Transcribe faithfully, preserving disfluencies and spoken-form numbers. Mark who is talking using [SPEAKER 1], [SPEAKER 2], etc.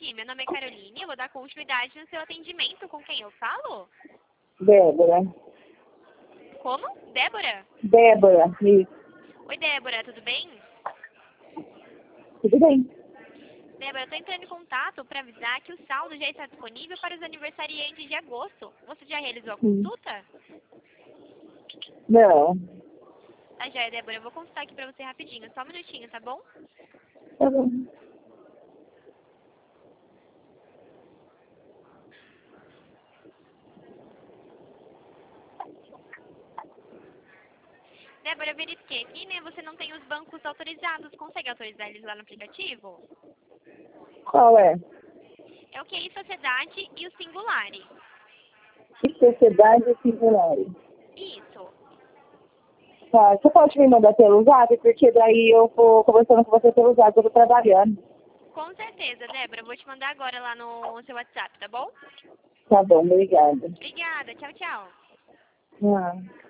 [SPEAKER 1] aqui. Meu nome é Caroline, eu vou dar continuidade no seu atendimento. Com quem eu falo?
[SPEAKER 2] Débora.
[SPEAKER 1] Como? Débora?
[SPEAKER 2] Débora, isso.
[SPEAKER 1] Oi, Débora, tudo bem?
[SPEAKER 2] Tudo bem.
[SPEAKER 1] Débora, eu tô entrando em contato para avisar que o saldo já está disponível para os aniversariantes de agosto. Você já realizou a
[SPEAKER 2] Hum.
[SPEAKER 1] consulta?
[SPEAKER 2] Não.
[SPEAKER 1] Tá, já, Débora, eu vou consultar aqui para você rapidinho. Só um minutinho, tá bom?
[SPEAKER 2] Tá bom.
[SPEAKER 1] Débora, eu verifiquei aqui, né? Você não tem os bancos autorizados. Consegue autorizar eles lá no aplicativo?
[SPEAKER 2] Qual é?
[SPEAKER 1] É o Q I Sociedade e o Singulari.
[SPEAKER 2] Que sociedade singular.
[SPEAKER 1] Isso.
[SPEAKER 2] Tá, você pode me mandar pelo zap, porque daí eu vou conversando com você pelo zap, eu tô trabalhando.
[SPEAKER 1] Com certeza, Débora. Eu vou te mandar agora lá no seu WhatsApp, tá bom?
[SPEAKER 2] Tá bom, obrigada.
[SPEAKER 1] Obrigada. Tchau, tchau.
[SPEAKER 2] Ah.